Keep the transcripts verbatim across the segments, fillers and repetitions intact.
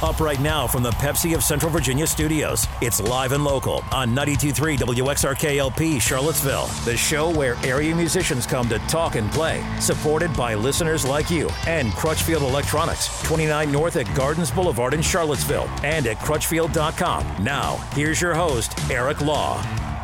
Up right now from the Pepsi of Central Virginia studios, it's Live and Local on ninety-two point three W X R K L P Charlottesville, the show where area musicians come to talk and play, supported by listeners like you and Crutchfield Electronics, twenty-nine North at Gardens Boulevard in Charlottesville and at crutchfield dot com. Now, here's your host, Eric Law.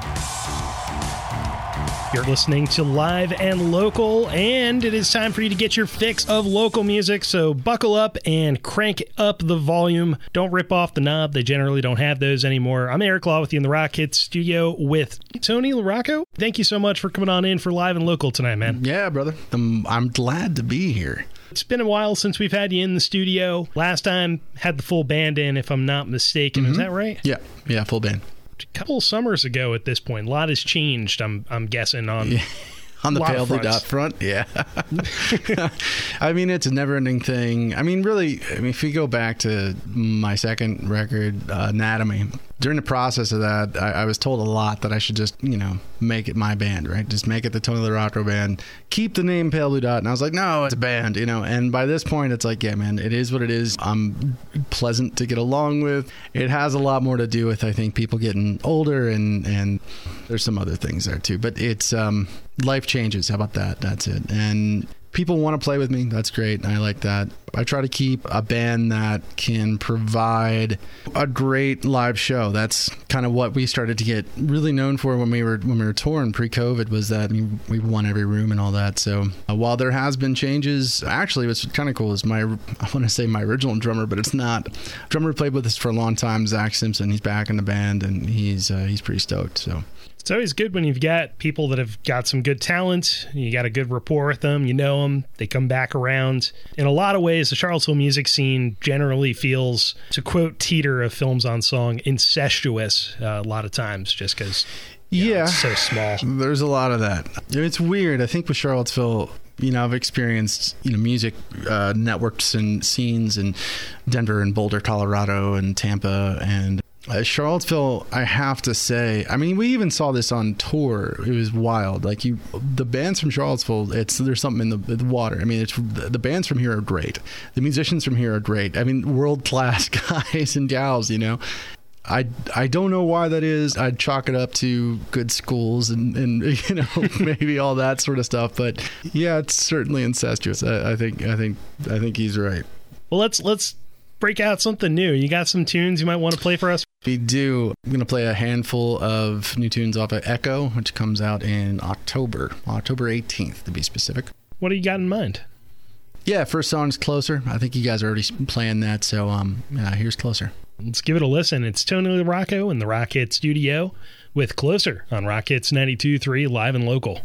You're listening to Live and Local, and it is time for you to get your fix of local music, so buckle up and crank up the volume. Don't rip off the knob. They generally don't have those anymore. I'm Eric Law with you in the Rock Hits studio with Tony LaRocco. Thank you so much for coming on in for Live and Local tonight, man. Yeah, brother. I'm, I'm glad to be here. It's been a while since we've had you in the studio. Last time, had the full band in, if I'm not mistaken. Mm-hmm. Is that right? Yeah, yeah, full band. A couple of summers ago at this point. A lot has changed, I'm I'm guessing, on yeah. on the Pale Blue Dot front. Yeah. I mean, it's a never-ending thing. I mean, really, I mean, if we go back to my second record, uh, Anatomy, during the process of that, I, I was told a lot that I should just, you know, make it my band, right? Just make it the Tony LaRocco Band. Keep the name Pale Blue Dot. And I was like, no, it's a band, you know? And by this point, it's like, yeah, man, it is what it is. I'm pleasant to get along with. It has a lot more to do with, I think, people getting older, and, and there's some other things there too. But it's um, life changes. How about that? That's it. And people want to play with me. That's great. I like that. I try to keep a band that can provide a great live show. That's kind of what we started to get really known for when we were when we were touring pre-COVID, was that I mean, we won every room and all that. So uh, while there has been changes, actually what's kind of cool is my, I want to say my original drummer, but it's not. Drummer played with us for a long time, Zach Simpson. He's back in the band, and he's uh, he's pretty stoked. So. It's always good when you've got people that have got some good talent, you got a good rapport with them, you know them, they come back around. In a lot of ways, the Charlottesville music scene generally feels, to quote Teeter of Films on Song, incestuous uh, a lot of times, just because yeah, know, it's so small. There's a lot of that. It's weird. I think with Charlottesville, you know, I've experienced, you know, music uh, networks and scenes in Denver and Boulder, Colorado, and Tampa, and Uh, Charlottesville, I have to say, I mean, we even saw this on tour. It was wild. Like, you, the bands from Charlottesville, it's there's something in the, the water. I mean, it's the, the bands from here are great. The musicians from here are great. I mean, world-class guys and gals, you know. I, I don't know why that is. I'd chalk it up to good schools and, and you know, maybe all that sort of stuff. But yeah, it's certainly incestuous. I, I think I think I think he's right. Well, let's let's break out something new. You got some tunes you might want to play for us? We do. I'm going to play a handful of new tunes off of Echo, which comes out in October, October eighteenth to be specific. What do you got in mind? Yeah, first song's Closer. I think you guys are already playing that, so um, yeah, here's Closer. Let's give it a listen. It's Tony LaRocco in the Rock Hits studio with Closer on Rock Hits ninety-two point three Live and Local.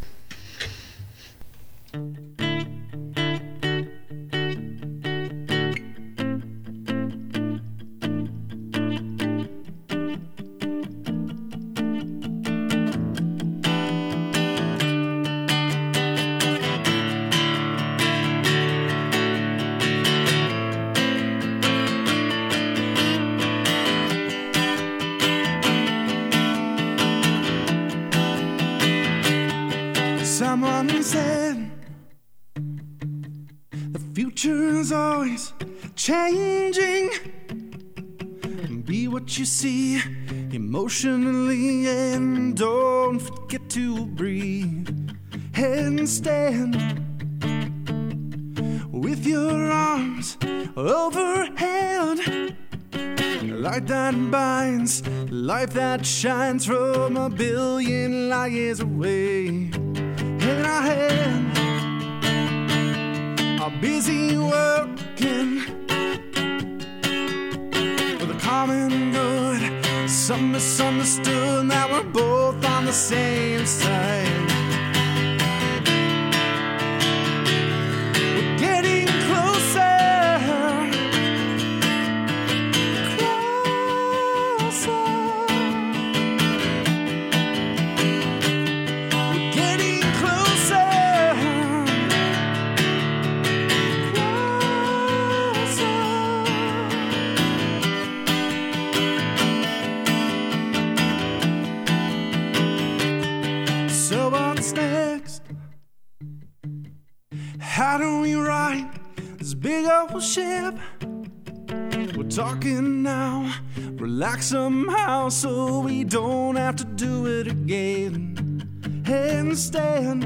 Someone said the future's always changing. Be what you see emotionally, and don't forget to breathe and stand with your arms overhead. Light that binds, life that shines from a billion light years away. In our head, are busy working for the common good. Some misunderstood that we're both on the same side. We're getting closer, closer. We're getting closer, closer. So what's next? How do we ride this big old ship? We're talking now. Relax somehow so we don't have to do it again. Handstand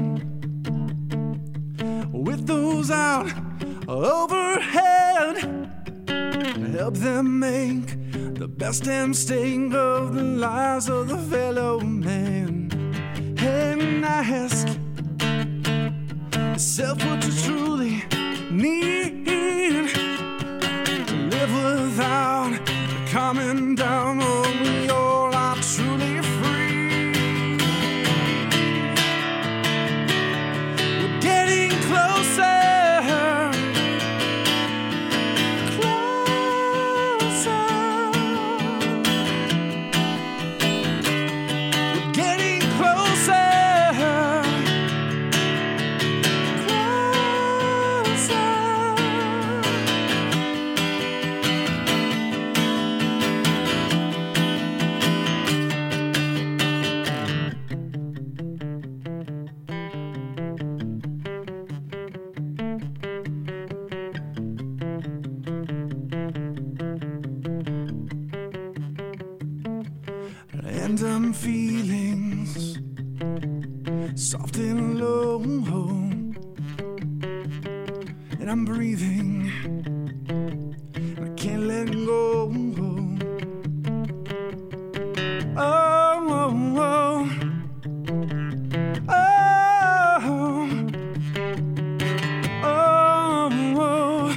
with those out overhead. Help them make the best damn sting of the lives of the fellow man. And ask yourself what you truly need. Live without coming down, or we all are truly free. We're getting closer. Random feelings, soft and low, and I'm breathing, and I can't let go. Oh, oh, oh, oh, oh, oh.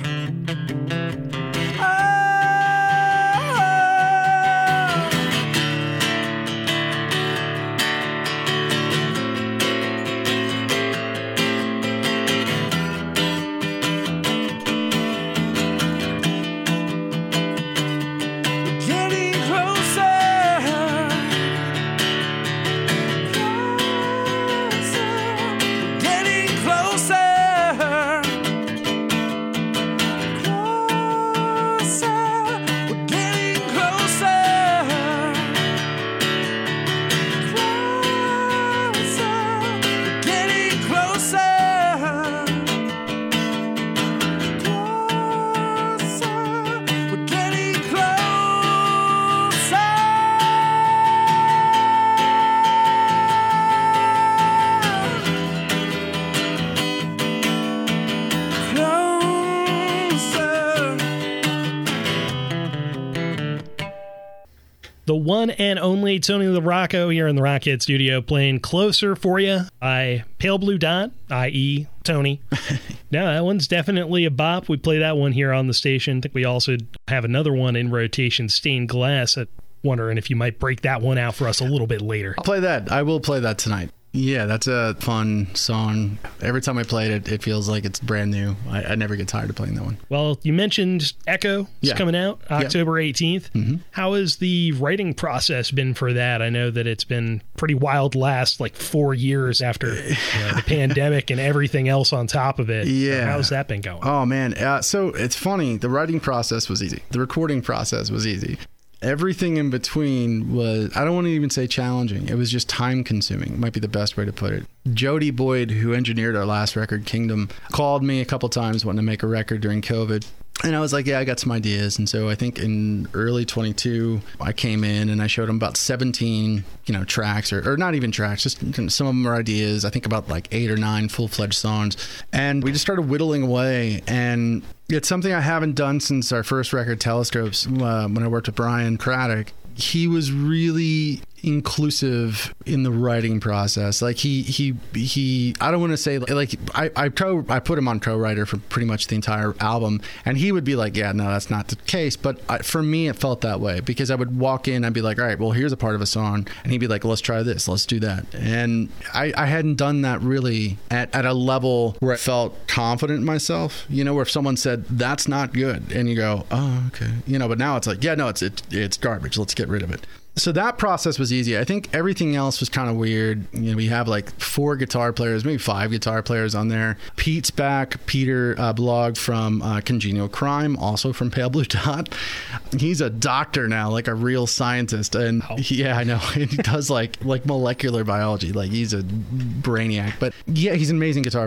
The one and only Tony LaRocco here in the Rockhead studio playing Closer for you by Pale Blue Dot, that is. Tony. No, that one's definitely a bop. We play that one here on the station. I think we also have another one in rotation, Stained Glass. I'm wondering if you might break that one out for us a little bit later. I'll play that. I will play that tonight. Yeah, that's a fun song. Every time I play it, it feels like it's brand new. I, I never get tired of playing that one. Well, you mentioned Echo is yeah. coming out October eighteenth. Mm-hmm. How has the writing process been for that? I know that it's been pretty wild last like four years after you know, the pandemic and everything else on top of it. Yeah. So how's that been going? Oh, man. Uh, so it's funny. The writing process was easy. The recording process was easy. Everything in between was, I don't want to even say challenging. It was just time consuming. Might be the best way to put it. Jody Boyd, who engineered our last record, Kingdom, called me a couple times wanting to make a record during COVID. And I was like, yeah, I got some ideas. And so I think in early twenty-two, I came in and I showed him about seventeen, you know, tracks or, or not even tracks, just some of them are ideas. I think about like eight or nine full-fledged songs. And we just started whittling away. And it's something I haven't done since our first record, Telescopes, uh, when I worked with Brian Craddock. He was really inclusive in the writing process. Like he, he, he, I don't want to say like, I, I co, I put him on co-writer for pretty much the entire album, and he would be like, yeah, no, that's not the case. But I, for me, it felt that way because I would walk in, I'd be like, all right, well, here's a part of a song. And he'd be like, let's try this, let's do that. And I, I hadn't done that really at, at a level where I felt confident in myself, you know, where if someone said, that's not good, and you go, oh, okay. You know, but now it's like, yeah, no, it's, it, it's garbage. Let's get rid of it. So that process was easy. I think everything else was kind of weird. You know, we have like four guitar players, maybe five guitar players on there. Pete's back. Peter uh, Blog from uh, Congenial Crime, also from Pale Blue Dot. He's a doctor now, like a real scientist. And oh. yeah, I know. He does like like molecular biology. Like he's a brainiac. But yeah, he's an amazing guitar player.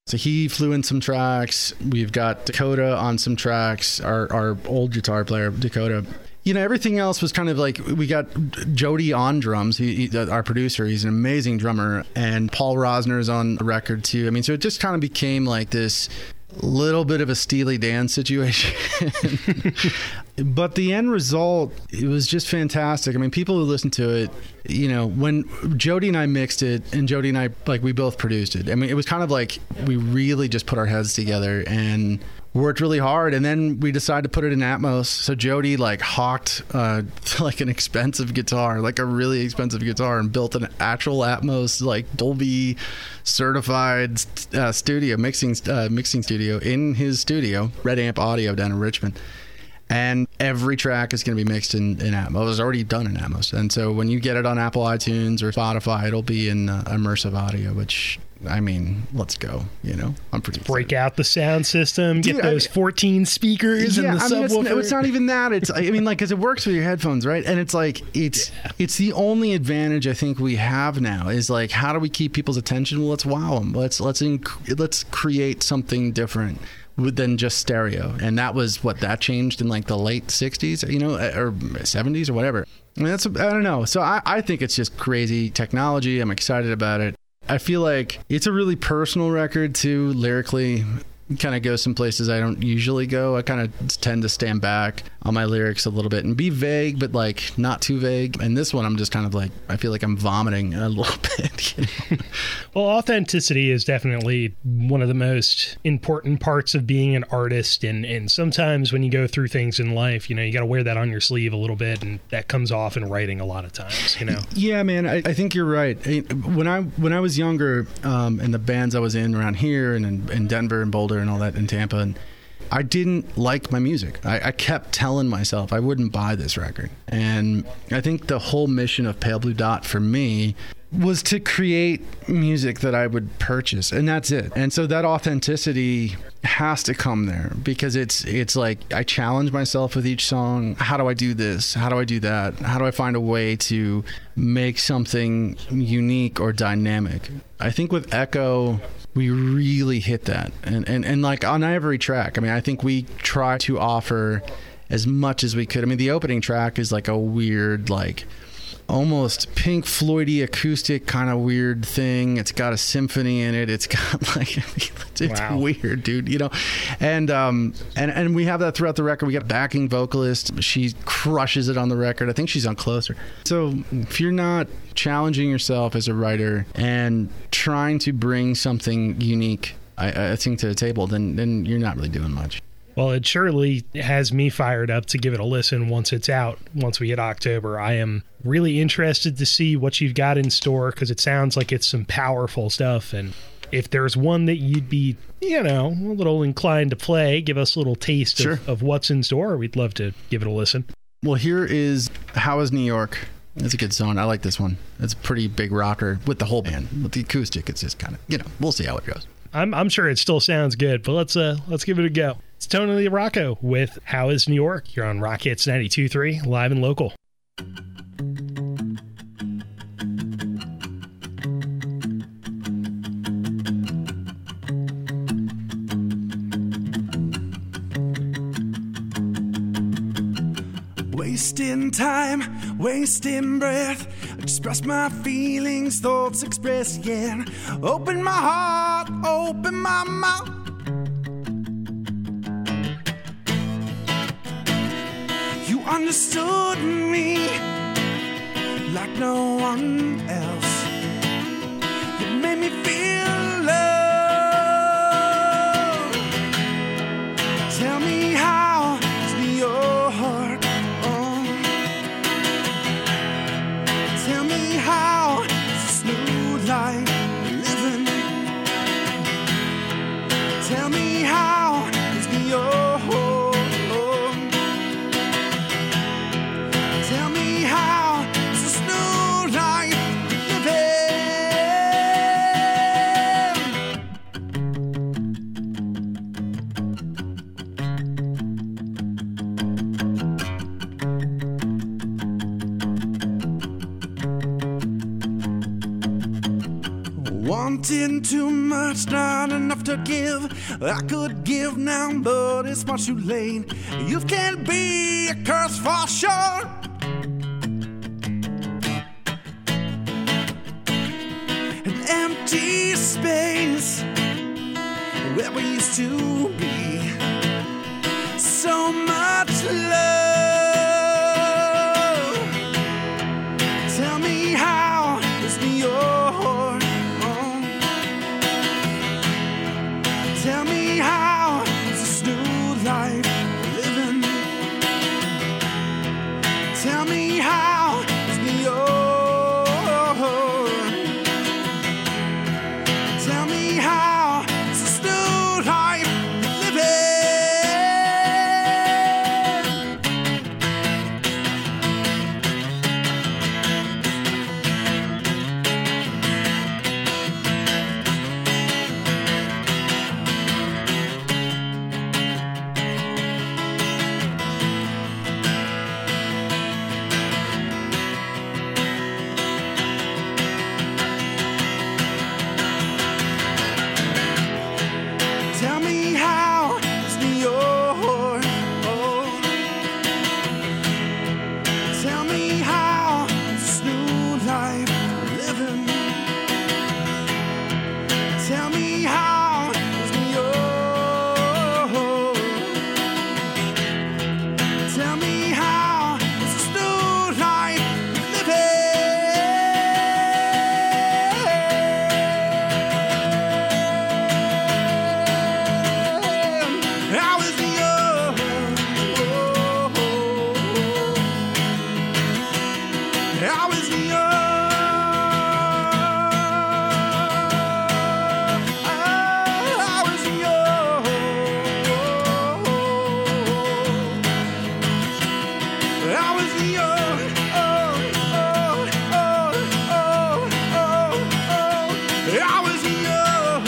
So he flew in some tracks. We've got Dakota on some tracks, our, our old guitar player, Dakota. You know, everything else was kind of like, we got Jody on drums, he, he, our producer. He's an amazing drummer. And Paul Rosner's on the record too. I mean, so it just kind of became like this little bit of a Steely Dan situation. But the end result, it was just fantastic. I mean, people who listened to it, you know, when Jody and I mixed it, and Jody and I, like, we both produced it. I mean, it was kind of like we really just put our heads together and worked really hard, and then we decided to put it in Atmos. So Jody like hawked uh, like an expensive guitar, like a really expensive guitar, and built an actual Atmos like Dolby certified uh, studio mixing uh, mixing studio in his studio, Red Amp Audio down in Richmond. And every track is going to be mixed in, in Atmos. It was already done in Atmos. And so when you get it on Apple iTunes or Spotify, it'll be in uh, immersive audio, which, I mean, let's go. You know, I'm pretty Break excited. out the sound system, get Dude, those I mean, fourteen speakers yeah, and the I mean, subwoofer. It's, it's not even that. It's, I mean, like, because it works with your headphones, right? And it's like, it's yeah. it's the only advantage I think we have now is like, how do we keep people's attention? Well, let's wow them. Let's, let's, inc- let's create something different than just stereo. And that was what that changed in like the late sixties, you know, or seventies or whatever. I mean, that's, I don't know. So I, I think it's just crazy technology. I'm excited about it. I feel like it's a really personal record too, lyrically. Kind of go some places I don't usually go. I kind of tend to stand back on my lyrics a little bit and be vague, but like not too vague. And this one, I'm just kind of like, I feel like I'm vomiting a little bit. You know? Well, authenticity is definitely one of the most important parts of being an artist. And, and sometimes when you go through things in life, you know, you got to wear that on your sleeve a little bit. And that comes off in writing a lot of times, you know? Yeah, man, I, I think you're right. When I, when I was younger, um, in the bands I was in around here and in, in Denver and Boulder, and all that in Tampa, and I didn't like my music. I, I kept telling myself I wouldn't buy this record. And I think the whole mission of Pale Blue Dot for me was to create music that I would purchase, and that's it. And so that authenticity has to come there, because it's it's like I challenge myself with each song. How do I do this? How do I do that? How do I find a way to make something unique or dynamic? I think with Echo, we really hit that. And, and and like on every track, I mean, I think we try to offer as much as we could. I mean, the opening track is like a weird, like almost Pink Floyd-y acoustic kind of weird thing. It's got a symphony in it. It's got like, it's wow. weird, dude, you know? And, um, and, and we have that throughout the record. We got a backing vocalist. She crushes it on the record. I think she's on Closer. So if you're not challenging yourself as a writer and trying to bring something unique, I, I think, to the table, then, then you're not really doing much. Well, it surely has me fired up to give it a listen once it's out, once we hit October. I am really interested to see what you've got in store, because it sounds like it's some powerful stuff. And if there's one that you'd be, you know, a little inclined to play, give us a little taste sure. of, of what's in store, we'd love to give it a listen. Well, here is How Is New York. It's a good song. I like this one. It's a pretty big rocker with the whole band. With the acoustic, it's just kind of, you know, we'll see how it goes. I'm I'm sure it still sounds good, but let's uh let's give it a go. It's Tony Rocco with How Is New York. You're on Rock Hits ninety-two point three, live and local. Wasting time, wasting breath, express my feelings, thoughts express again. Open my heart, open my mouth. You understood me like no one else. You made me feel love. Tell me how is New York? Tell me how is this new life living? Tell me how is New York? Tell me how is this new life living? Wanting too much, not enough to give. I could give now, but it's much too late. Youth can be a curse for sure. An empty space where we used to be. So much love. Tell me how is New York? Oh. Tell me how is this new life living? Tell me how is New York? Tell me how is this new life living? Tell me how is New York? Oh. Tell me how is this new life living? Tell me how is New York? Tell me how is this new life living? How is New York? How is New York? How is New York? How is New York? Oh, oh, oh, oh, oh, oh. How is New York?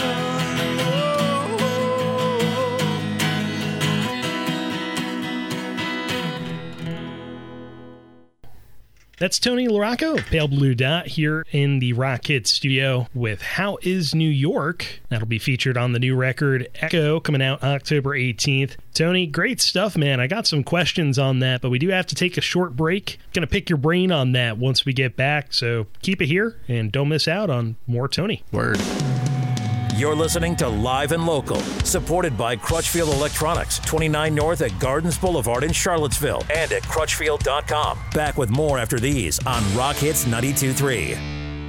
That's Tony LaRocco of Pale Blue Dot here in the Rock Hits studio with How Is New York? That'll be featured on the new record Echo, coming out October eighteenth. Tony, great stuff, man. I got some questions on that, but we do have to take a short break. Gonna pick your brain on that once we get back, so keep it here and don't miss out on more Tony. Word. You're listening to Live and Local, supported by Crutchfield Electronics, twenty-nine North at Gardens Boulevard in Charlottesville, and at crutchfield dot com. Back with more after these on Rock Hits ninety-two point three.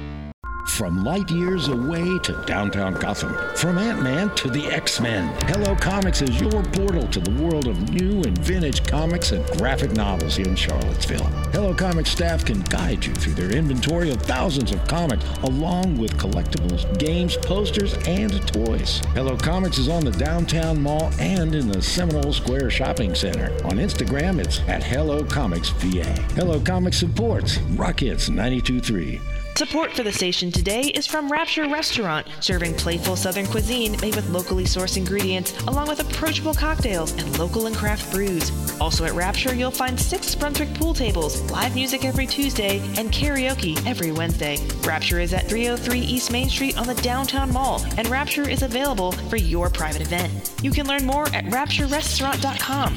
From light years away to downtown Gotham, from Ant-Man to the X-Men, Hello Comics is your portal to the world of new and vintage comics and graphic novels in Charlottesville. Hello Comics staff can guide you through their inventory of thousands of comics, along with collectibles, games, posters, and toys. Hello Comics is on the downtown mall and in the Seminole Square Shopping Center. On Instagram, it's at Hello Comics V A. Hello Comics supports Rock Hits ninety-two point three. Support for the station today is from Rapture Restaurant, serving playful Southern cuisine made with locally sourced ingredients, along with approachable cocktails and local and craft brews. Also at Rapture, you'll find six Brunswick pool tables, live music every Tuesday, and karaoke every Wednesday. Rapture is at three oh three East Main Street on the downtown mall, and Rapture is available for your private event. You can learn more at rapture restaurant dot com.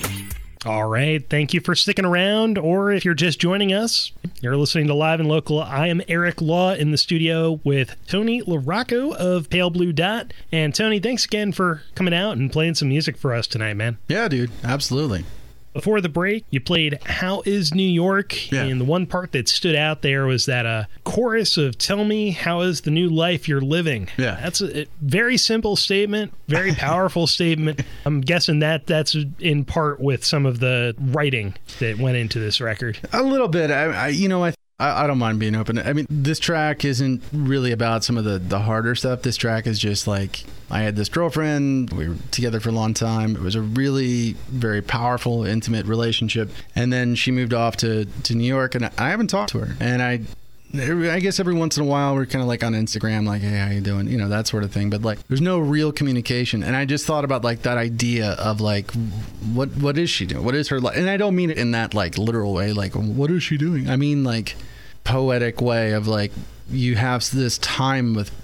All right. Thank you for sticking around. Or if you're just joining us, you're listening to Live and Local. I am Eric Law in the studio with Tony LaRocco of Pale Blue Dot. And Tony, thanks again for coming out and playing some music for us tonight, man. Yeah, dude. Absolutely. Before the break, you played How Is New York? Yeah. And the one part that stood out there was that uh, chorus of Tell Me How Is the New Life You're Living? Yeah. That's a very simple statement, very powerful statement. I'm guessing that that's in part with some of the writing that went into this record. A little bit. I, I you know, I I, I don't mind being open. I mean, this track isn't really about some of the, the harder stuff. This track is just like, I had this girlfriend. We were together for a long time. It was a really very powerful, intimate relationship. And then she moved off to, to New York, and I, I haven't talked to her. And I I guess every once in a while we're kind of like on Instagram, like, hey, how you doing? You know, that sort of thing. But like, there's no real communication. And I just thought about like that idea of like, what what is she doing? What is her life? And I don't mean it in that like literal way, like, what is she doing? I mean like poetic way of like, you have this time with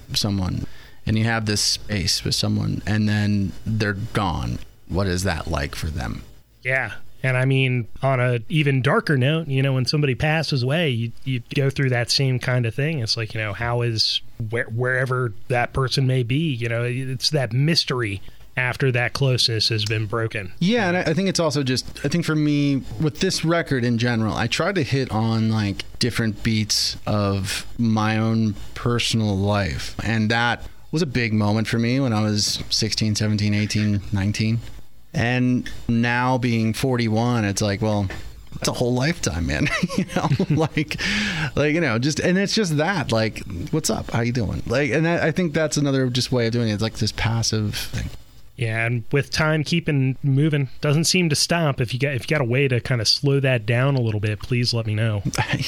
someone and you have this space with someone and then they're gone. What is that like for them? Yeah. And I mean, on a even darker note, you know, when somebody passes away, you, you go through that same kind of thing. It's like, you know, how is where, wherever that person may be, you know, it's that mystery after that closeness has been broken. Yeah, and I think it's also just, I think for me, with this record in general, I try to hit on like different beats of my own personal life. And that was a big moment for me when I was sixteen, seventeen, eighteen, nineteen. And now being forty-one, it's like, well, it's a whole lifetime, man. you know, like, like, you know, just, and it's just that, like, what's up? How you doing? Like, and I, I think that's another just way of doing it. It's like this passive thing. Yeah, and with time keeping moving, doesn't seem to stop. If you got if you got a way to kind of slow that down a little bit, please let me know.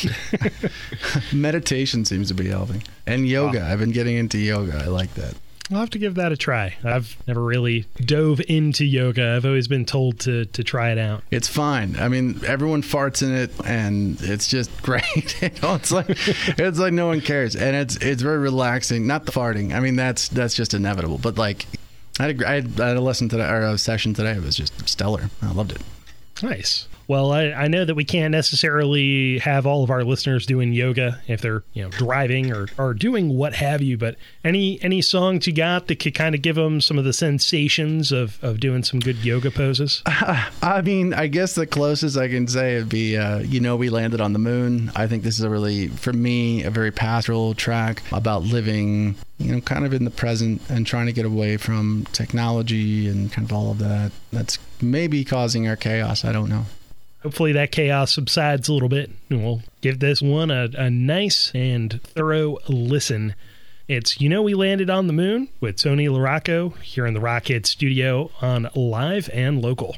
Meditation seems to be helping, and yoga. Oh. I've been getting into yoga. I like that. I'll have to give that a try. I've never really dove into yoga. I've always been told to to try it out. It's fine. I mean, everyone farts in it, and it's just great. you know, it's like it's like no one cares, and it's it's very relaxing. Not the farting. I mean, that's that's just inevitable. But like. I had, a, I, had, I had a lesson today, or a session today. It was just stellar. I loved it. Nice. Well, I, I know that we can't necessarily have all of our listeners doing yoga if they're, you know, driving or, or doing what have you, but any any songs you got that could kind of give them some of the sensations of, of doing some good yoga poses? Uh, I mean, I guess the closest I can say would be, uh, you know, We Landed on the Moon. I think this is a really, for me, a very pastoral track about living, you know, kind of in the present and trying to get away from technology and kind of all of that. That's maybe causing our chaos. I don't know. Hopefully that chaos subsides a little bit, and we'll give this one a, a nice and thorough listen. It's You Know We Landed on the Moon with Tony LaRocco here in the Rockhead studio on Live and Local.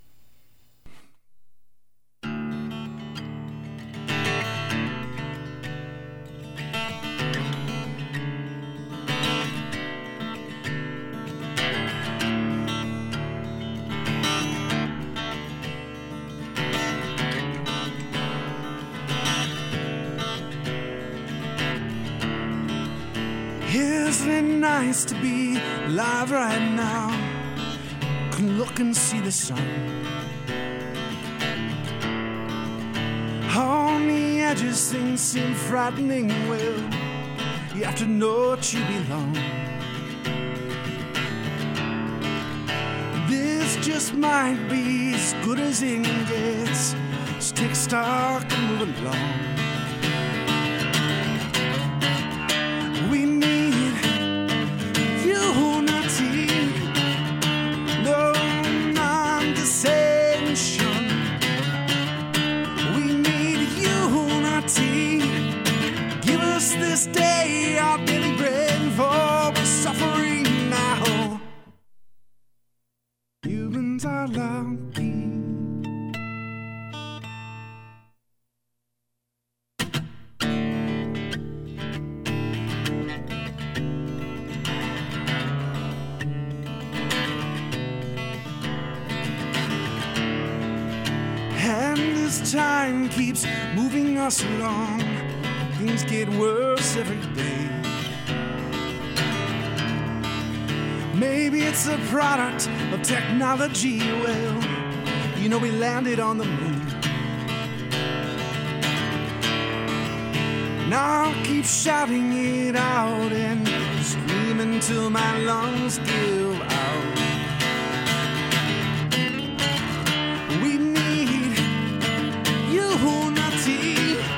Isn't it nice to be alive right now? Can look and see the sun on the edges. Things seem frightening. Well, you have to know what you belong. This just might be as good as it gets. Just take stock and move along. This day our daily bread, for we're suffering now. Humans are lucky. And as time keeps moving us along, things get worse every day. Maybe it's a product of technology. Well, you know we landed on the moon. Now I'll keep shouting it out and screaming till my lungs give out. We need unity.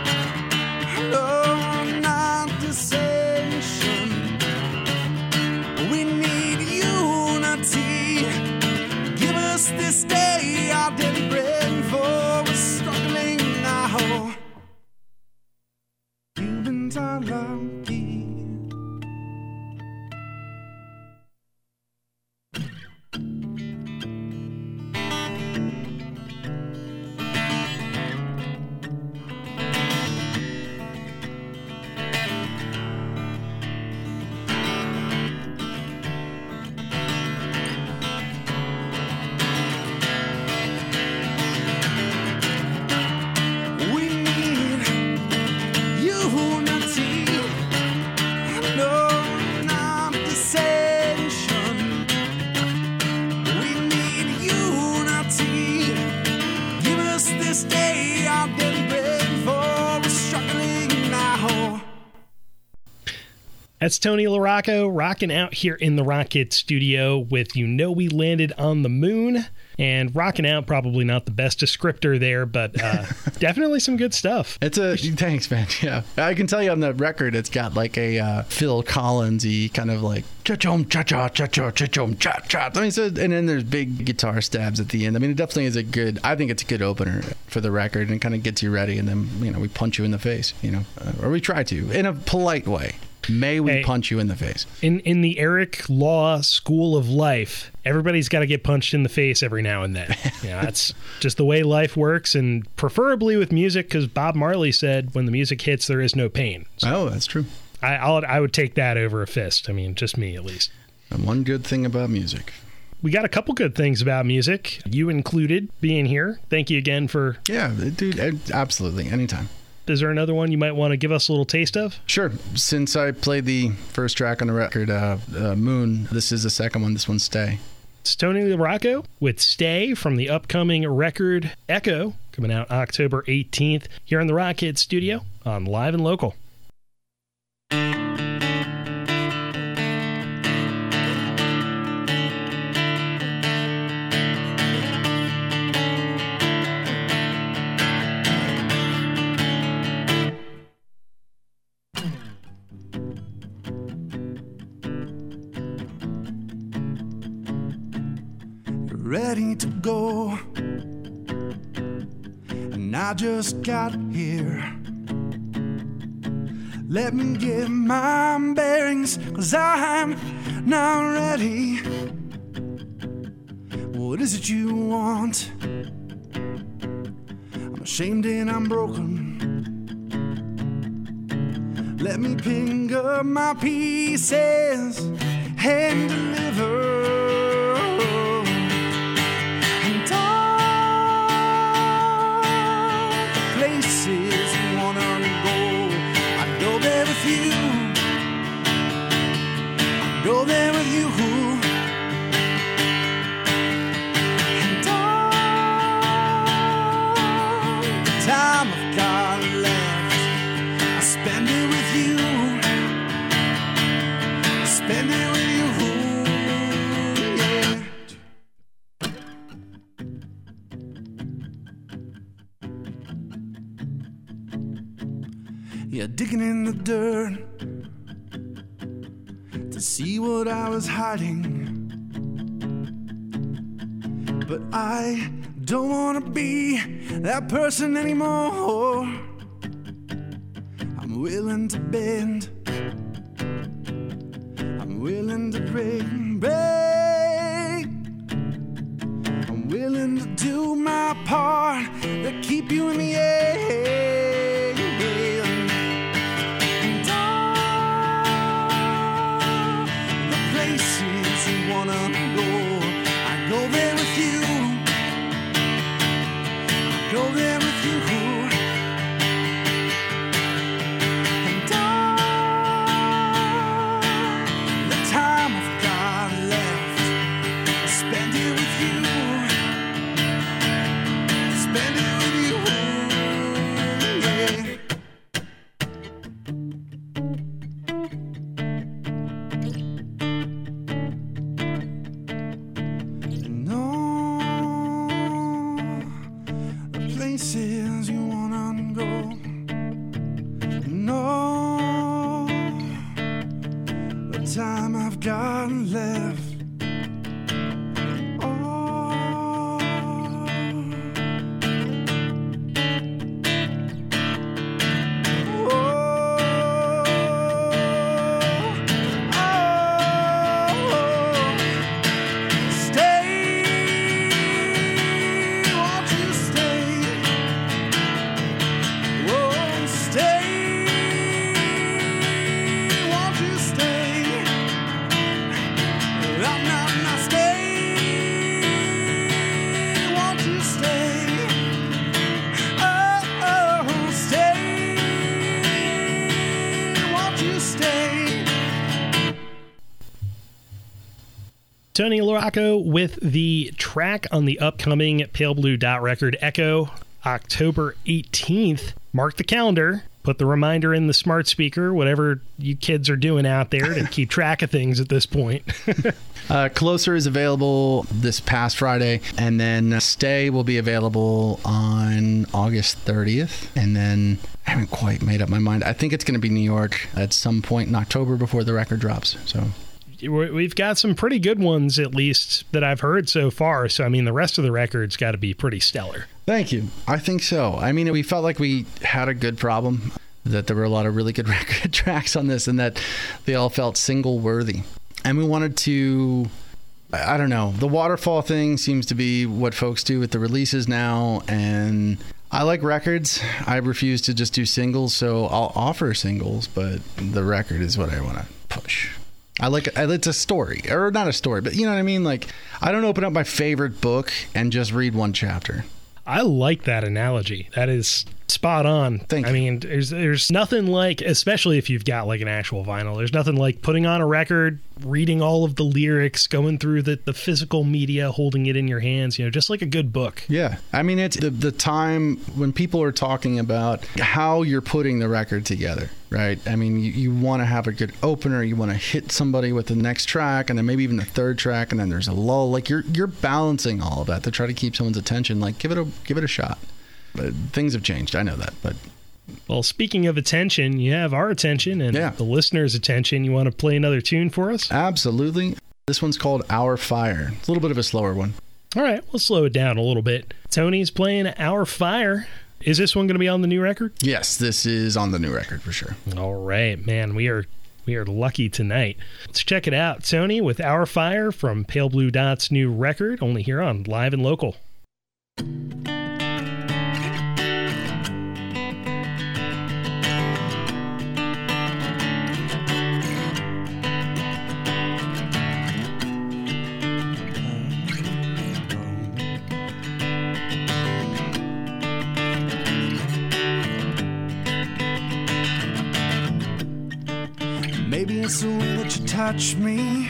Oh, not dissension. We need unity. Give us this day our daily bread, for we're struggling now. Humans are lucky. That's Tony LaRocco rocking out here in the Rocket studio with You Know We Landed on the Moon. And rocking out, probably not the best descriptor there, but uh, definitely some good stuff. It's a thanks, man. Yeah, I can tell you on the record, it's got like a uh, Phil Collins-y kind of like cha-chom, cha-cha, cha-cha, cha-chom, cha-cha. I mean, so, and then there's big guitar stabs at the end. I mean, it definitely is a good. I think it's a good opener for the record, and it kind of gets you ready. And then you know we punch you in the face, you know, uh, or we try to in a polite way. May we hey, punch you in the face? In in the Eric Law School of Life, everybody's got to get punched in the face every now and then. Yeah, that's just the way life works, and preferably with music, because Bob Marley said, when the music hits, there is no pain. So oh, that's true. I I'll, I would take that over a fist. I mean, just me, at least. And one good thing about music. We got a couple good things about music, you included, being here. Thank you again for... Yeah, dude, absolutely. Anytime. Is there another one you might want to give us a little taste of? Sure. Since I played the first track on the record, uh, uh, Moon, this is the second one. This one's Stay. It's Tony LaRocco with Stay from the upcoming record Echo, coming out October eighteenth here in the Rocket studio on Live and Local. Ready to go, and I just got here. Let me get my bearings, 'cause I'm not ready. What is it you want? I'm ashamed and I'm broken. Let me pick up my pieces and deliver. Go there with you, and all the time I've got left, I spend it with you, I spend it with you, yeah. You're digging in the dirt to see what I was hiding, but I don't want to be that person anymore. I'm willing to bend, I'm willing to break, break. I'm willing to do my part to keep you in the air. Tony LaRocco with the track on the upcoming Pale Blue Dot record, Echo, October eighteenth. Mark the calendar. put the reminder in the smart speaker, whatever you kids are doing out there to keep track of things at this point. uh, Closer is available this past Friday, and then Stay will be available on August thirtieth. And then I haven't quite made up my mind. I think it's going to be New York at some point in October before the record drops. So we've got some pretty good ones, at least, that I've heard so far. So, I mean, the rest of the record's got to be pretty stellar. Thank you. I think so. I mean, we felt like we had a good problem, that there were a lot of really good record tracks on this and that they all felt single worthy. And we wanted to, I don't know, the waterfall thing seems to be what folks do with the releases now. And I like records. I refuse to just do singles, so I'll offer singles, but the record is what I want to push. I like it's a story, or not a story, but you know what I mean? Like, I don't open up my favorite book and just read one chapter. I like that analogy. That is spot on. Thank you. I mean, there's there's nothing like, especially if you've got like an actual vinyl, there's nothing like putting on a record, reading all of the lyrics, going through the, the physical media, holding it in your hands, you know, just like a good book. Yeah. I mean, it's the, the time when people are talking about how you're putting the record together, right? I mean, you, you want to have a good opener. You want to hit somebody with the next track and then maybe even the third track. And then there's a lull. Like you're, you're balancing all of that to try to keep someone's attention. Like give it a, give it a shot. But things have changed. I know that, but well, speaking of attention, you have our attention and yeah. the listeners' attention. You want to play another tune for us? Absolutely. This one's called Our Fire. It's a little bit of a slower one. All right, we'll slow it down a little bit. Tony's playing Our Fire. Is this one going to be on the new record? Yes, this is on the new record for sure. All right, man, we are we are lucky tonight. Let's check it out. Tony with Our Fire from Pale Blue Dot's new record, only here on Live and Local. Maybe it's the way that you touch me,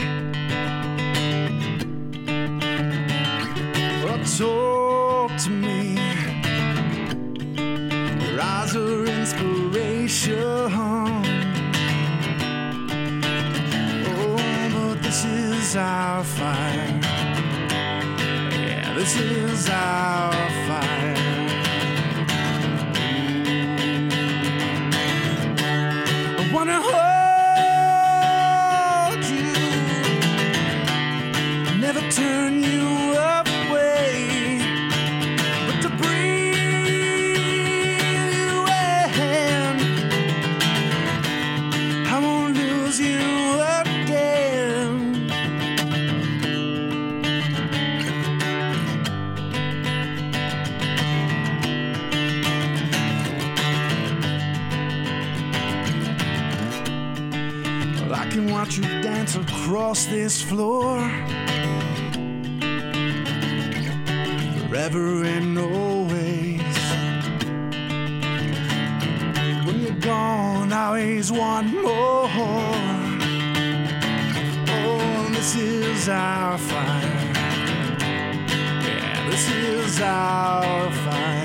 or talk to me. Your eyes are inspiration. Oh, but this is our fire. Yeah, this is our fire. I wanna hold turn you away, but to breathe you in, I won't lose you again. Well, I can watch you dance across this floor, forever and always. When you're gone, I always want more. Oh, this is our fire. Yeah, this is our fire.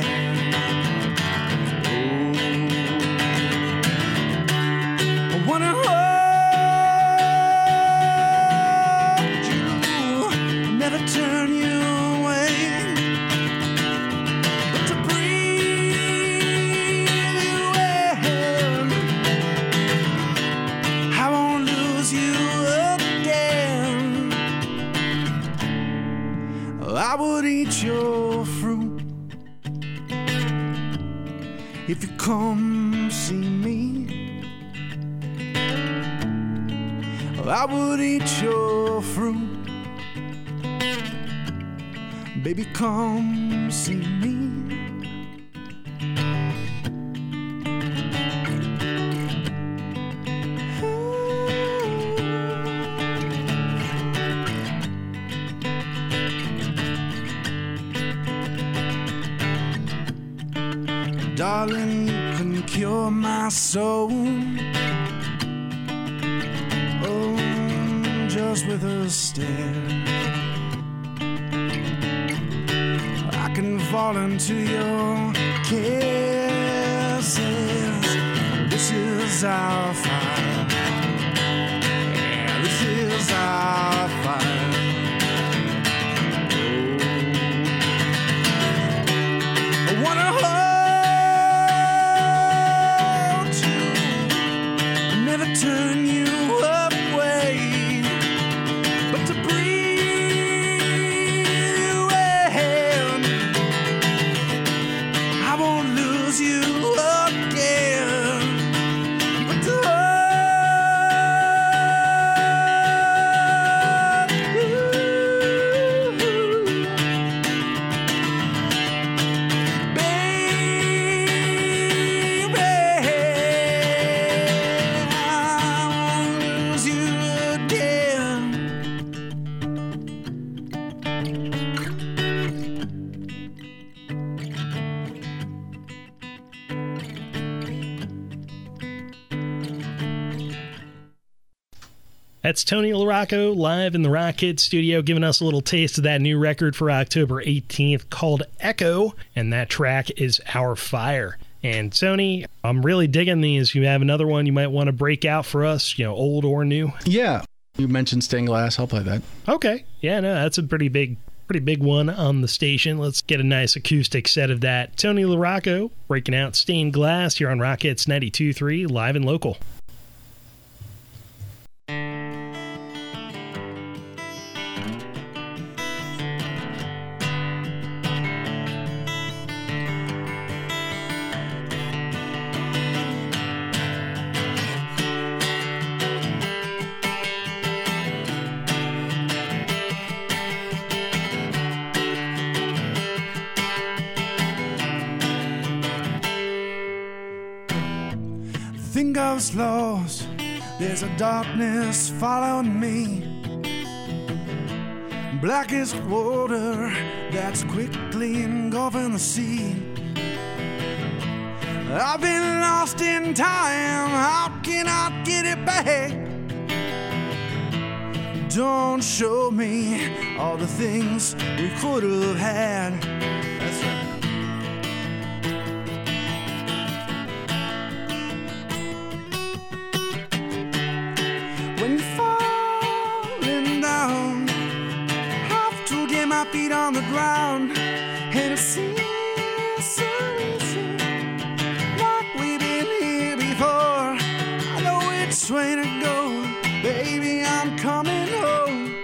Oh, I wanna hold you, never turn you away. I would eat your fruit if you come see me. I would eat your fruit, baby, come see me. Darling, you can cure my soul, oh, just with a stare. I can fall into your kisses, is our fire. Yeah, this is our fire. Oh, I wanna hold you, never turn you away, but to breathe you in. I won't lose you again, but to That's Tony LaRocco live in the Rockhead studio, giving us a little taste of that new record for October eighteenth called Echo, and that track is Our Fire. And Tony, I'm really digging these. You have another one you might want to break out for us, you know, old or new? Yeah. You mentioned Stained Glass. I'll play that. Okay. Yeah, no, that's a pretty big pretty big one on the station. Let's get a nice acoustic set of that. Tony LaRocco breaking out Stained Glass here on Rockets ninety-two point three, live and local. Think I was lost, there's a darkness following me. Black as water that's quickly engulfing the sea. I've been lost in time, how can I get it back? Don't show me all the things we could have had. That's right. When you're falling down, have to get my feet on the ground, and it seems so easy, like we've been here before. I know which way to go, baby, I'm coming home.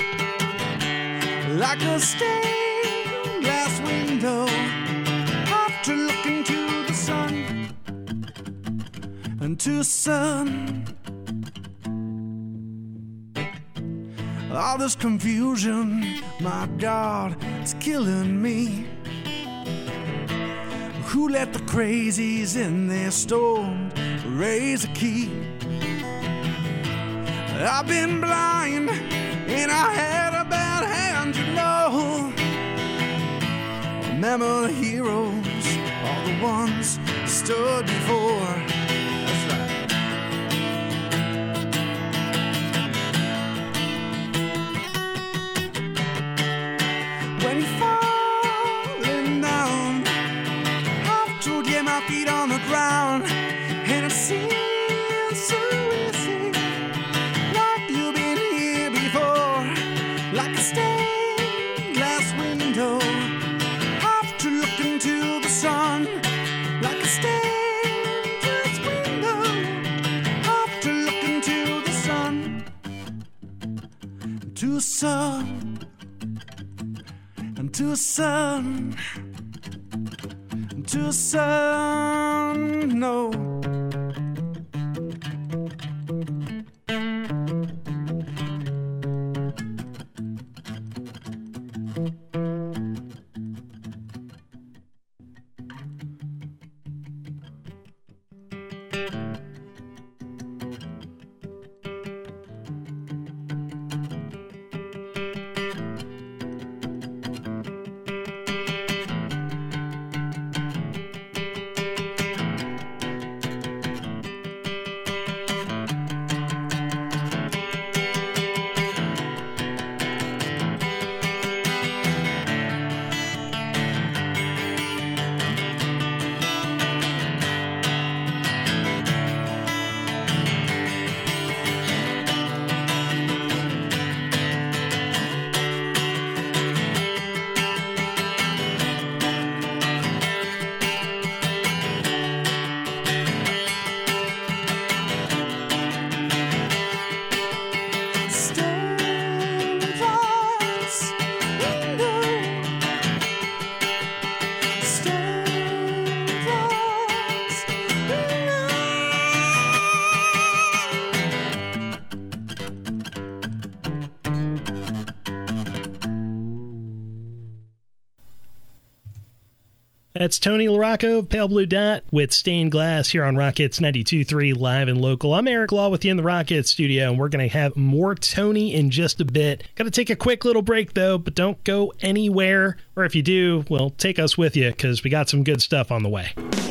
Like a stained glass window, after looking to the sun, and to the sun. All this confusion, my God, it's killing me. Who let the crazies in their storm raise a key? I've been blind and I had a bad hand, you know. Remember the heroes, all the ones that stood before. That's right. When you're falling down, have to get my feet on the ground, and it seems so easy, like you've been here before. Like a stained glass window, have to look into the sun. Like a stained glass window, have to look into the sun. To the sun, and to the sun, and to the sun, no. That's Tony LaRocco of Pale Blue Dot with Stained Glass here on Rock Hits ninety-two point three live and local. I'm Eric Law with you in the Rock Hits studio, and we're going to have more Tony in just a bit. Got to take a quick little break, though, but don't go anywhere. Or if you do, well, take us with you, because we got some good stuff on the way.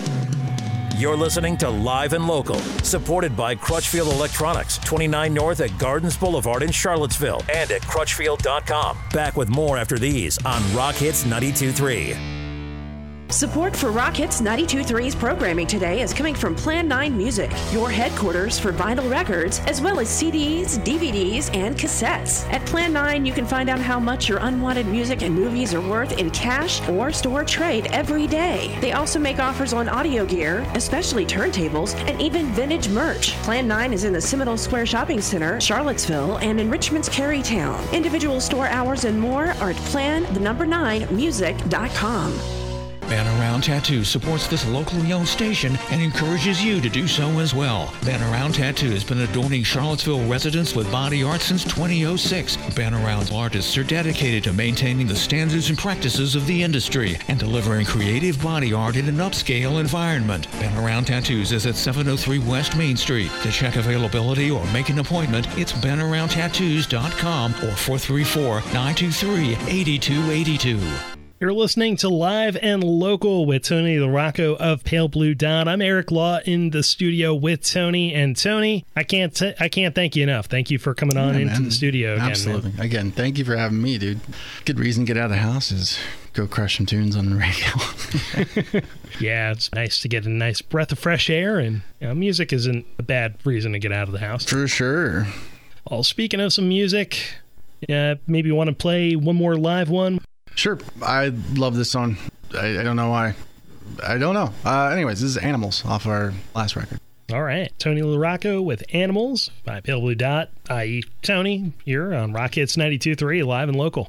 You're listening to Live and Local, supported by Crutchfield Electronics, twenty-nine North at Gardens Boulevard in Charlottesville, and at crutchfield dot com. Back with more after these on Rock Hits ninety-two point three. Support for Rock Hits ninety-two point three's programming today is coming from Plan nine Music, your headquarters for vinyl records, as well as C Ds, D V Ds, and cassettes. At Plan nine, you can find out how much your unwanted music and movies are worth in cash or store trade every day. They also make offers on audio gear, especially turntables, and even vintage merch. Plan nine is in the Seminole Square Shopping Center, Charlottesville, and in Richmond's Carytown. Individual store hours and more are at plan the number nine music dot com. Banner Tattoo supports this locally owned station and encourages you to do so as well. Banner Tattoo has been adorning Charlottesville residents with body art since two thousand six. Banner artists are dedicated to maintaining the standards and practices of the industry and delivering creative body art in an upscale environment. Banner Tattoos is at seven oh three West Main Street. To check availability or make an appointment, it's banner round tattoos dot com or four three four, nine two three, eight two eight two. You're listening to Live and Local with Tony LaRocco of Pale Blue Dot. I'm Eric Law in the studio with Tony. And Tony, I can't t- I can't thank you enough. Thank you for coming on yeah, into man. the studio again. Absolutely. Man. Again, thank you for having me, dude. Good reason to get out of the house is go crush some tunes on the radio. Yeah, it's nice to get a nice breath of fresh air, and you know, music isn't a bad reason to get out of the house. For sure. Well, speaking of some music, uh, maybe you want to play one more live one? Sure. I love this song. I, I don't know why. I don't know. Uh, anyways, this is Animals off our last record. All right. Tony LaRocco with Animals by Pale Blue Dot, that is. Tony, here on Rock Hits ninety-two point three, live and local.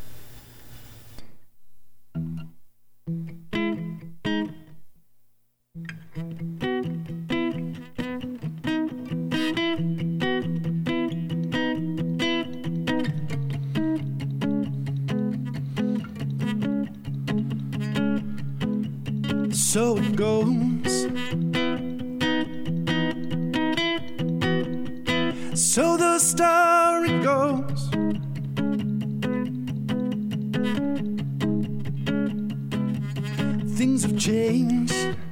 So it goes. So the story goes. Things have changed,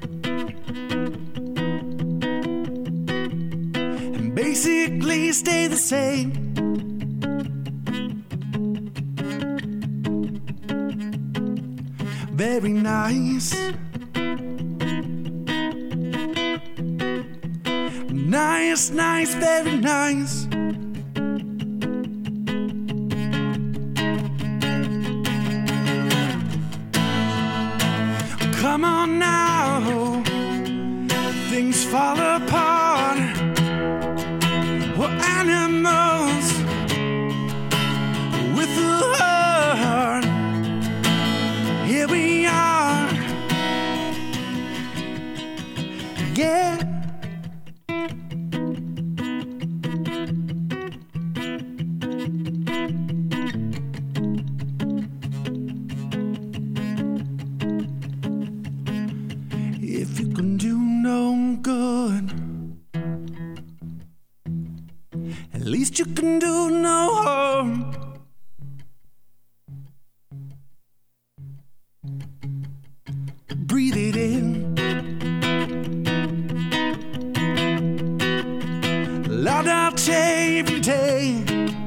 and basically stay the same. Very nice. Nice, nice, very nice. Come on now, things fall apart. We're animals with a heart. Here we are. Yeah. You can do no harm. Breathe it in. Loud out every day.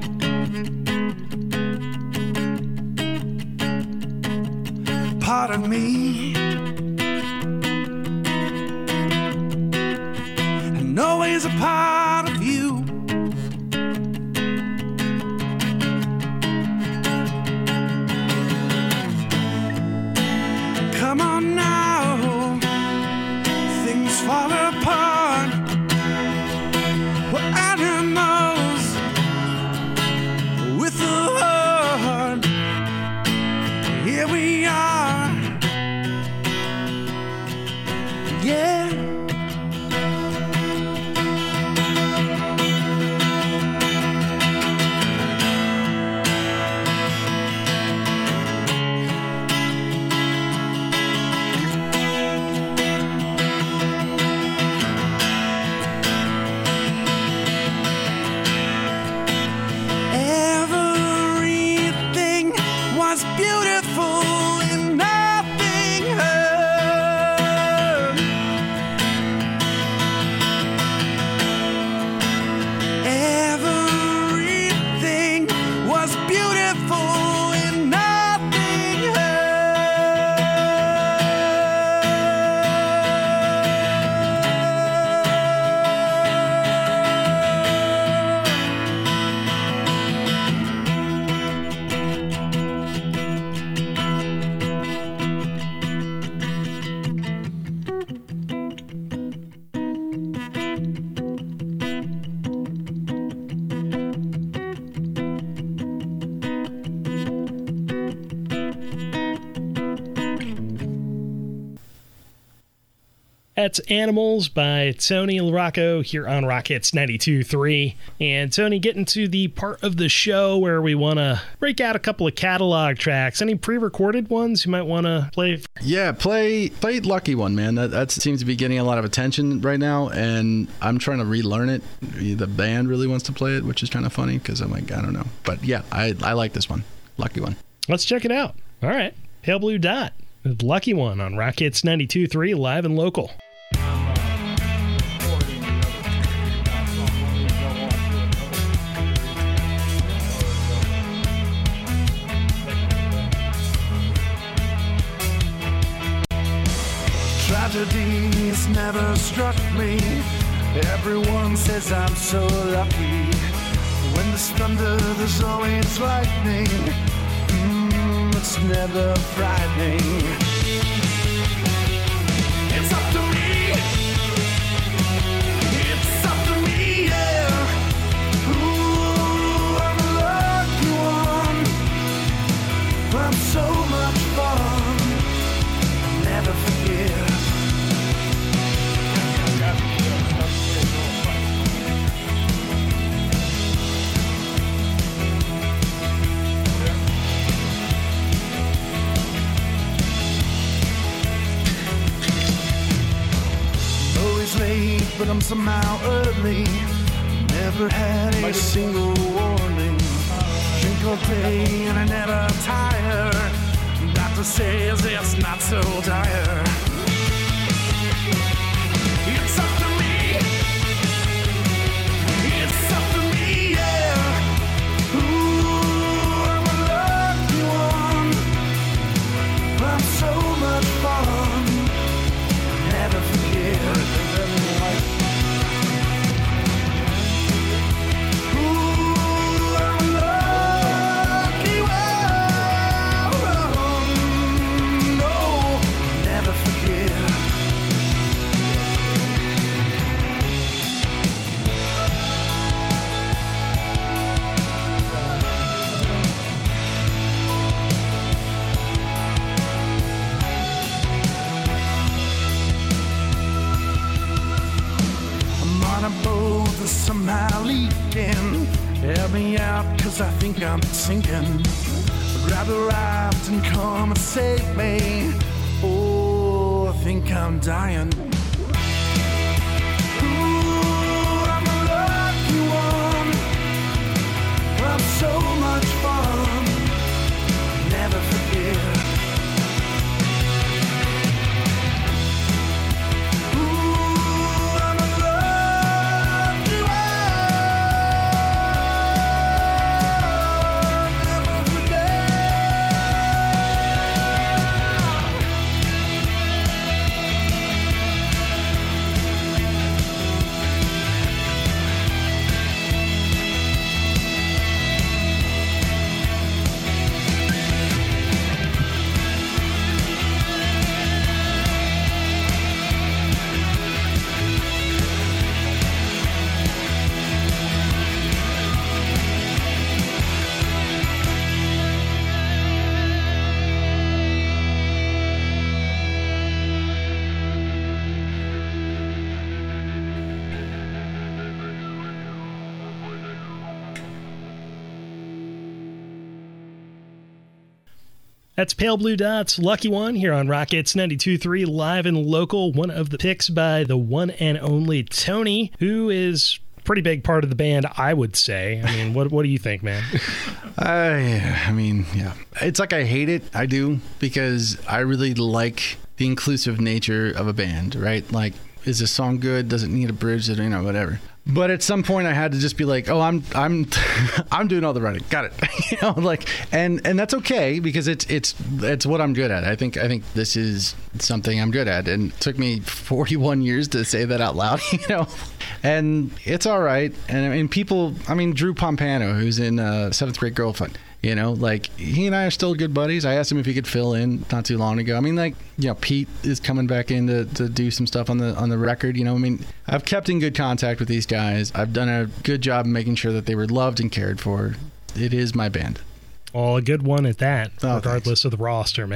Part of me, and always a part of you. Come on now, things fall apart. We're animals with a heart. Here we are. Yeah. That's Animals by Tony LaRocco here on Rock Hits ninety-two point three. And Tony, getting to the part of the show where we want to break out a couple of catalog tracks. Any pre-recorded ones you might want to play? Yeah, play play Lucky One, man. That, that seems to be getting a lot of attention right now, and I'm trying to relearn it. The band really wants to play it, which is kind of funny because I'm like, I don't know. But yeah, I, I like this one. Lucky One. Let's check it out. All right. Pale Blue Dot with Lucky One on Rock Hits ninety-two point three, live and local. Tragedies never struck me. Everyone says I'm so lucky. When there's thunder, there's always lightning. Mm, it's never frightening. It's up to me. It's up to me, yeah. Ooh, I'm a lucky one. I'm so much fun. Never forget. Late, but I'm somehow early. Never had a single warning. Drink all day and I never tire. Doctor says it's not so dire. It's up to me. It's up to me, yeah. Ooh, I'm a lucky one. I'm so much fun. Never forget. Somehow leaking. Help me out, cause I think I'm sinking. Grab the raft and come and save me. Oh, I think I'm dying. Ooh, I'm a lucky one. I'm so much fun. Never forget. That's Pale Blue Dot's Lucky One here on Rock Hits ninety-two point three, live and local. One of the picks by the one and only Tony, who is a pretty big part of the band, I would say. I mean, what what do you think, man? I, I mean, yeah. It's like I hate it. I do, because I really like the inclusive nature of a band, right? Like, is this song good? Does it need a bridge? You know, whatever. But at some point, I had to just be like, "Oh, I'm, I'm, I'm doing all the writing. Got it." You know, like, and and that's okay, because it's it's it's what I'm good at. I think I think this is something I'm good at, and it took me forty-one years to say that out loud. You know, and it's all right. And I mean, people. I mean, Drew Pompano, who's in uh, Seventh Grade Girlfriend. You know, like, he and I are still good buddies. I asked him if he could fill in not too long ago. I mean, like, you know, Pete is coming back in to, to do some stuff on the on the record. You know, I mean, I've kept in good contact with these guys. I've done a good job of making sure that they were loved and cared for. It is my band. Well, a good one at that, oh, regardless thanks. of the roster, man.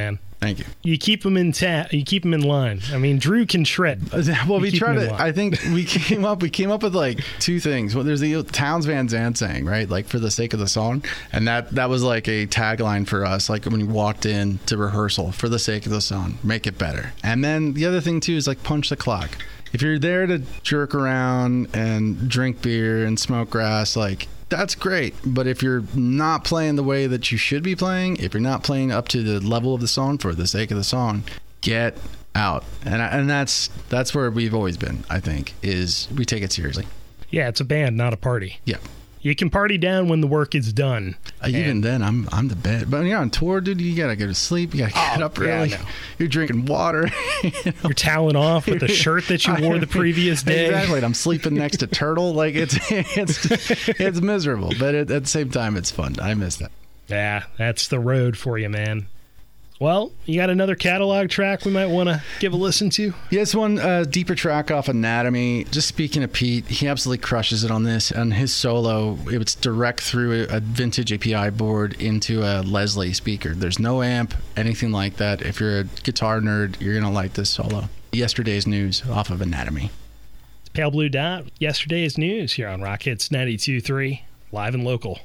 Thank you. You keep them in ta- You keep them in line. I mean, Drew can shred. Well, we keep try them in to. line. I think we came up. We came up with like two things. Well, there's the Townes Van Zandt saying, right? Like for the sake of the song, and that that was like a tagline for us. Like when you walked in to rehearsal, for the sake of the song, make it better. And then the other thing too is like punch the clock. If you're there to jerk around and drink beer and smoke grass, like. That's great, but if you're not playing the way that you should be playing, if you're not playing up to the level of the song for the sake of the song, get out. And I, and that's that's where we've always been, I think, is we take it seriously. Yeah, it's a band, not a party. Yeah. You can party down when the work is done. Uh, even then, I'm I'm the best. But when you're on tour, dude, you gotta go to sleep. You gotta get Oh, up early. yeah, I know. You're drinking water. you know? You're toweling off with the shirt that you wore the previous day. Exactly. And I'm sleeping next to Turtle. Like it's it's it's miserable, but it, at the same time, it's fun. I miss that. Yeah, that's the road for you, man. Well, you got another catalog track we might want to give a listen to? Yes, one uh, deeper track off Anatomy. Just speaking of Pete, he absolutely crushes it on this. On his solo, it's direct through a, a vintage A P I board into a Leslie speaker. There's no amp, anything like that. If you're a guitar nerd, you're going to like this solo. Yesterday's News off of Anatomy. It's Pale Blue Dot. Yesterday's News here on Rock Hits ninety-two point three, live and local.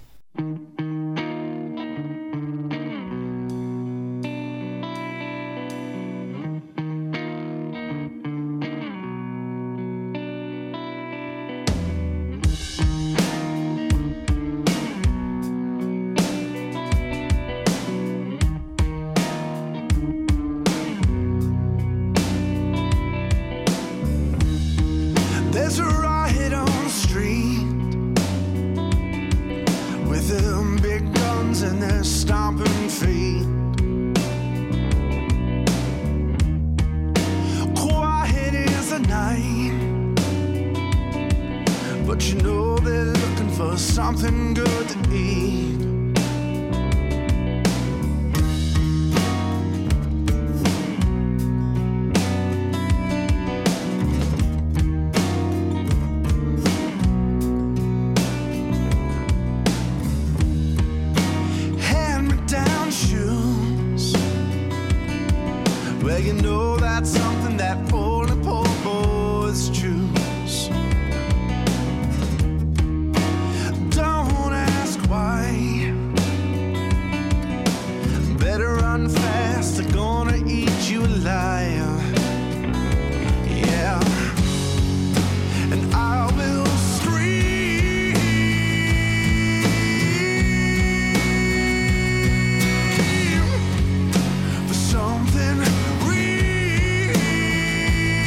There's a riot on the street with them big guns and their stomping feet. Quiet is the night, but you know they're looking for something good to eat. Hand-me-down shoes, well, you know that's something that only poor boys choose. Don't ask why. Better run fast, they're gonna eat you alive. Yeah. And I will scream for something real.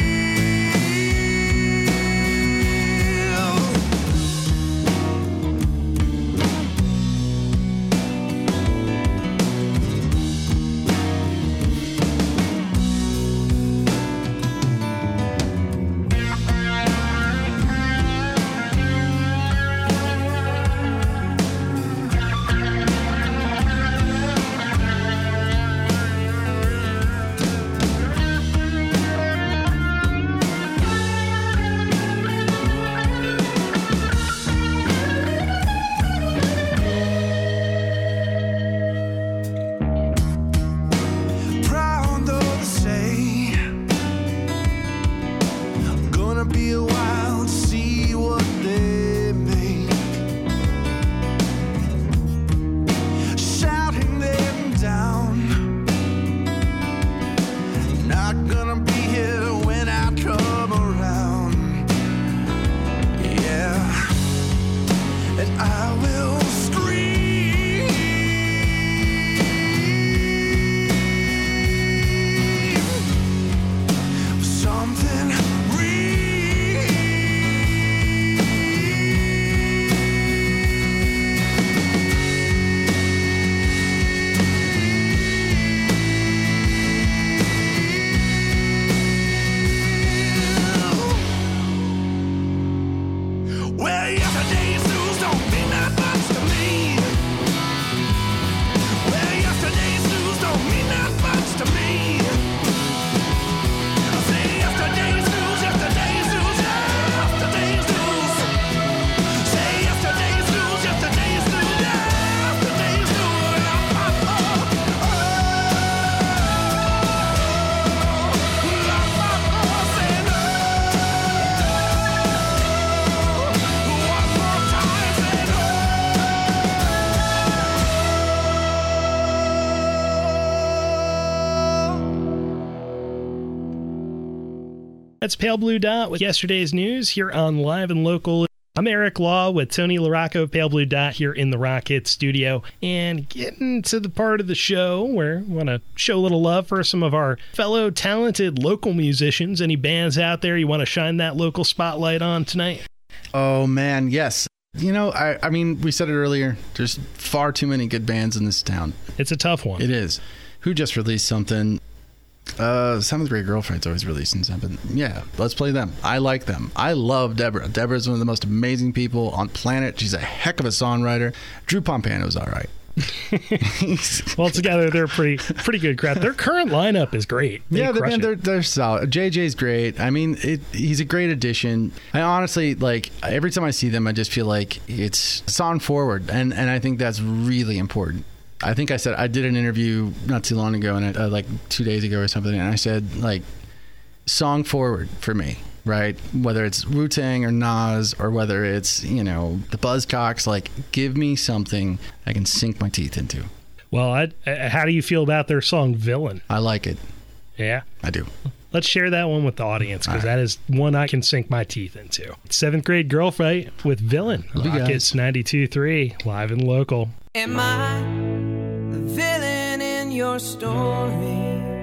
That's Pale Blue Dot with yesterday's news here on Live and Local. I'm Eric Law with Tony LaRocco of Pale Blue Dot here in the Rock Hits studio, and getting to the part of the show where we want to show a little love for some of our fellow talented local musicians. Any bands out there you want to shine that local spotlight on tonight? Oh, man, yes. You know, I, I mean, we said it earlier. There's far too many good bands in this town. It's a tough one. It is. Who just released something? Uh, Seventh Grade Girlfriend's always releasing something. Yeah, let's play them. I like them. I love Deborah. Deborah's one of the most amazing people on planet. She's a heck of a songwriter. Drew Pompano's all right. Well, together they're a pretty pretty good crowd. Their current lineup is great. They yeah, crush they're, they're it. they're solid. J J's great. I mean, it, he's a great addition. I honestly like every time I see them, I just feel like it's song forward, and and I think that's really important. I think I said I did an interview not too long ago, and uh, like two days ago or something, and I said like song forward for me, right? Whether it's Wu-Tang or Nas or whether it's, you know, the Buzzcocks, like give me something I can sink my teeth into. Well, I, I, how do you feel about their song "Villain"? I like it. Yeah, I do. Let's share that one with the audience, because right. that is one I can sink my teeth into. Seventh Grade Girl Fight with "Villain." Rockets ninety-two point three, live and local. Am I the villain in your story?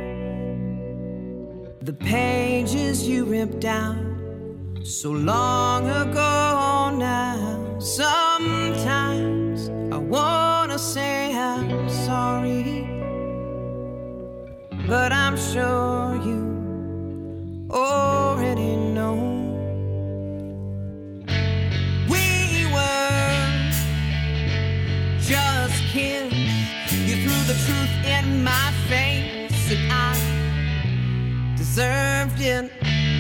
The pages you ripped down so long ago now. Sometimes I wanna say I'm sorry, but I'm sure you already know. We were just kids. You threw the truth in my face, and I deserved it.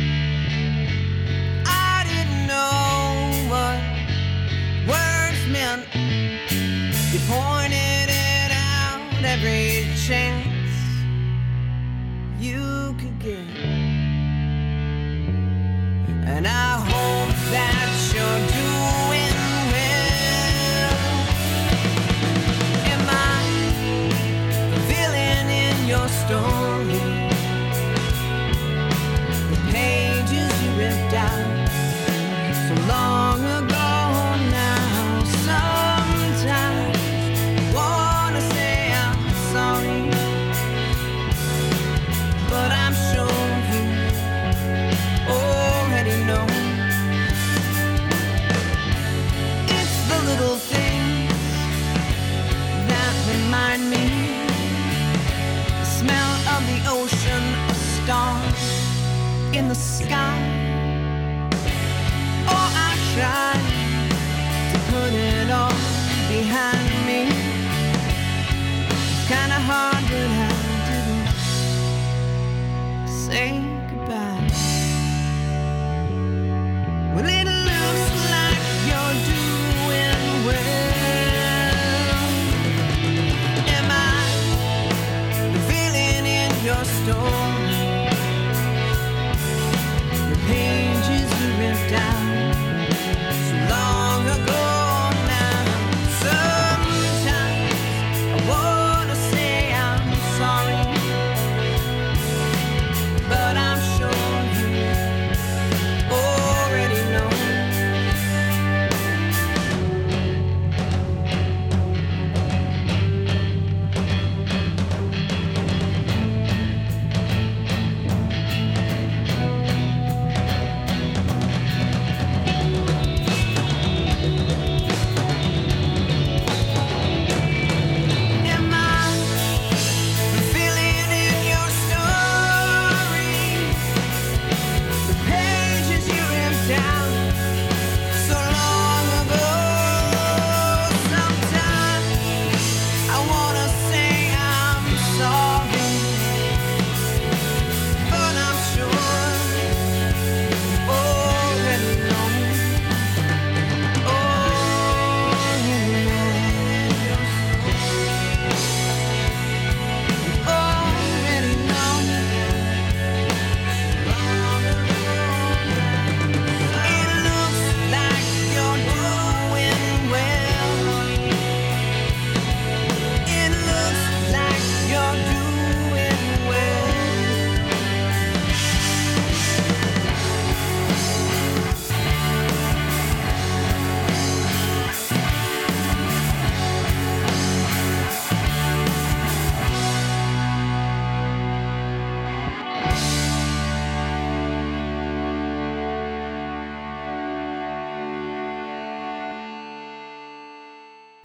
I didn't know what words meant. You pointed it out every chance you could get, and I hope that you're doing well. Am I the villain in your story? The pages you ripped out so long ago now. Sometimes I wanna say I'm sorry, but I'm sure you already know. It's the little things that remind me, the smell of the ocean, a star in the sky. Oh, I tried to put it all behind me. Kinda hard, but I didn't say goodbye. Well, it looks like you're doing well. Am I the villain in your story? The pages you ripped out so long ago now. Sometimes I wanna say I'm sorry, but I'm sure you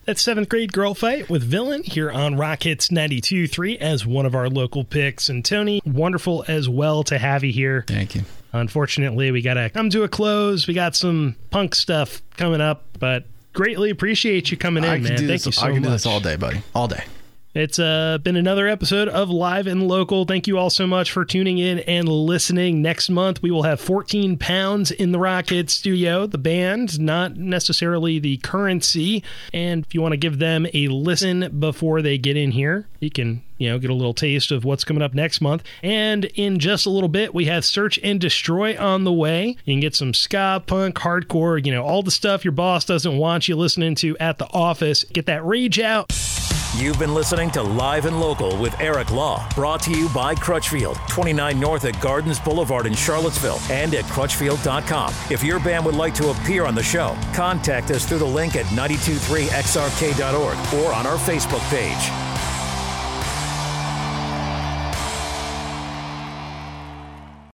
That's seventh Grade Girl Fight with Villain here on Rock Hits ninety-two point three as one of our local picks. And Tony, wonderful as well to have you here. Thank you. Unfortunately, we got to come to a close. We got some punk stuff coming up, but greatly appreciate you coming in, I man. Thank this, you so much. I can much. do this all day, buddy. All day. It's uh, been another episode of Live and Local. Thank you all so much for tuning in and listening. Next month, we will have fourteen pounds in the Rock Hits studio. The band, not necessarily the Currency. And if you want to give them a listen before they get in here, you can, you know, get a little taste of what's coming up next month. And in just a little bit, we have Search and Destroy on the way. You can get some ska, punk, hardcore, you know, all the stuff your boss doesn't want you listening to at the office. Get that rage out. You've been listening to Live and Local with Eric Law, brought to you by Crutchfield, twenty-nine North at Gardens Boulevard in Charlottesville, and at crutchfield dot com. If your band would like to appear on the show, contact us through the link at nine two three X R K dot org or on our Facebook page.